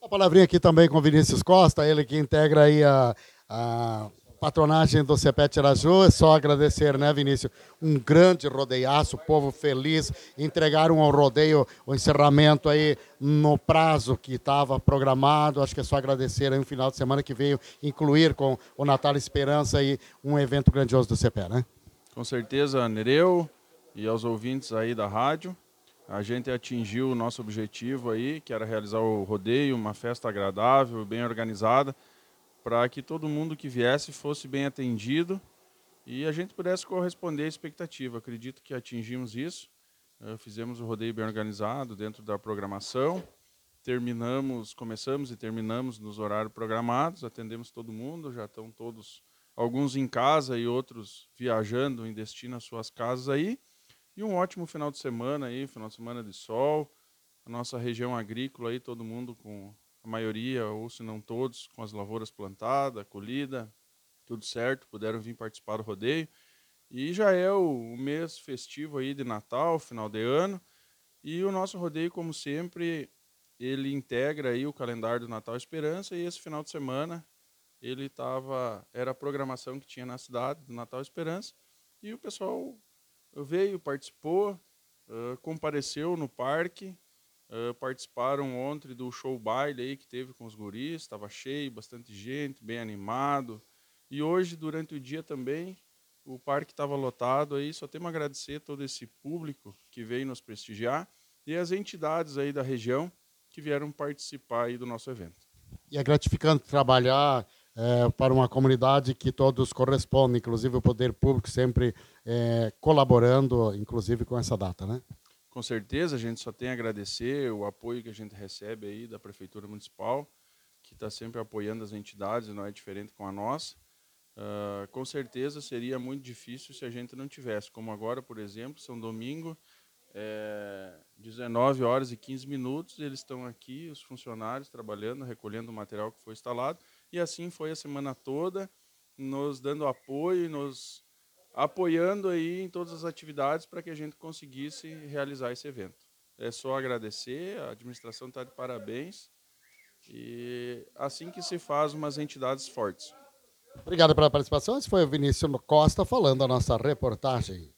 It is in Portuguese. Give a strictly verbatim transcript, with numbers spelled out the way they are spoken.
Uma palavrinha aqui também com o Vinícius Costa, ele que integra aí a, a patronagem do Cepet Araju. É só agradecer, né, Vinícius? Um grande rodeiaço, povo feliz, entregaram ao rodeio o encerramento aí no prazo que estava programado. Acho que é só agradecer aí um final de semana que veio incluir com o Natal Esperança aí um evento grandioso do Cepet, né? Com certeza, Nereu e aos ouvintes aí da rádio. A gente atingiu o nosso objetivo aí, que era realizar o rodeio, uma festa agradável, bem organizada, para que todo mundo que viesse fosse bem atendido e a gente pudesse corresponder à expectativa. Acredito que atingimos isso. Fizemos o rodeio bem organizado dentro da programação. Terminamos, começamos e terminamos nos horários programados, atendemos todo mundo, já estão todos, alguns em casa e outros viajando em destino às suas casas aí. E um ótimo final de semana aí, final de semana de sol. A nossa região agrícola aí, todo mundo com a maioria, ou se não todos, com as lavouras plantadas, colhida, tudo certo, puderam vir participar do rodeio. E já é o, o mês festivo aí de Natal, final de ano. E o nosso rodeio, como sempre, ele integra aí o calendário do Natal Esperança, e esse final de semana ele tava, era a programação que tinha na cidade do Natal Esperança, e o pessoal veio, participou, uh, compareceu no parque, uh, participaram ontem do show baile aí que teve com os guris, estava cheio, bastante gente, bem animado. E hoje, durante o dia também, o parque estava lotado aí, só temos a agradecer todo esse público que veio nos prestigiar e as entidades aí da região que vieram participar aí do nosso evento. E é gratificante trabalhar é, para uma comunidade que todos correspondem, inclusive o poder público sempre é, colaborando, inclusive com essa data, né? Com certeza, a gente só tem a agradecer o apoio que a gente recebe aí da Prefeitura Municipal, que está sempre apoiando as entidades, não é diferente com a nossa. Uh, com certeza seria muito difícil se a gente não tivesse, como agora, por exemplo, são domingo, é, dezenove horas e quinze minutos, eles estão aqui, os funcionários trabalhando, recolhendo o material que foi instalado, e assim foi a semana toda, nos dando apoio, nos apoiando aí em todas as atividades para que a gente conseguisse realizar esse evento. É só agradecer, a administração está de parabéns, e assim que se faz umas entidades fortes. Obrigado pela participação. Esse foi o Vinícius Costa falando a nossa reportagem.